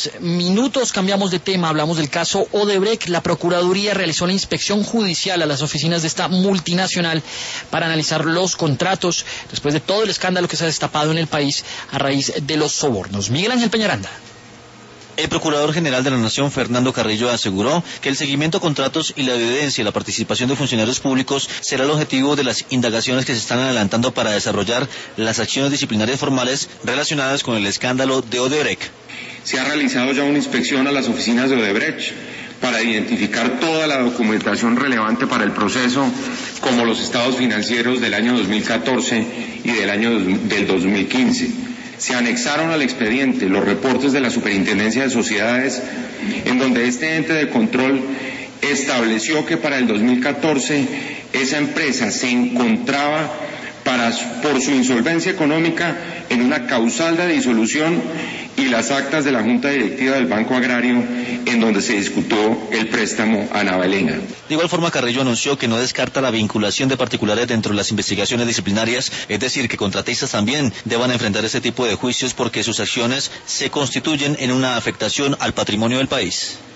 unos minutos cambiamos de tema, hablamos del caso Odebrecht. La Procuraduría realizó la inspección judicial a las oficinas de esta multinacional para analizar los contratos después de todo el escándalo que se ha destapado en el país a raíz de los sobornos. Miguel Ángel Peñaranda. El Procurador General de la Nación, Fernando Carrillo, aseguró que el seguimiento a contratos y la evidencia y la participación de funcionarios públicos será el objetivo de las indagaciones que se están adelantando para desarrollar las acciones disciplinarias formales relacionadas con el escándalo de Odebrecht. Se ha realizado ya una inspección a las oficinas de Odebrecht para identificar toda la documentación relevante para el proceso, como los estados financieros del año 2014 y del 2015. Se anexaron al expediente los reportes de la Superintendencia de Sociedades, en donde este ente de control estableció que para el 2014 esa empresa se encontraba por su insolvencia económica en una causal de disolución, y las actas de la Junta Directiva del Banco Agrario, en donde se discutió el préstamo a Navalena. De igual forma, Carrillo anunció que no descarta la vinculación de particulares dentro de las investigaciones disciplinarias, es decir, que contratistas también deban enfrentar ese tipo de juicios porque sus acciones se constituyen en una afectación al patrimonio del país.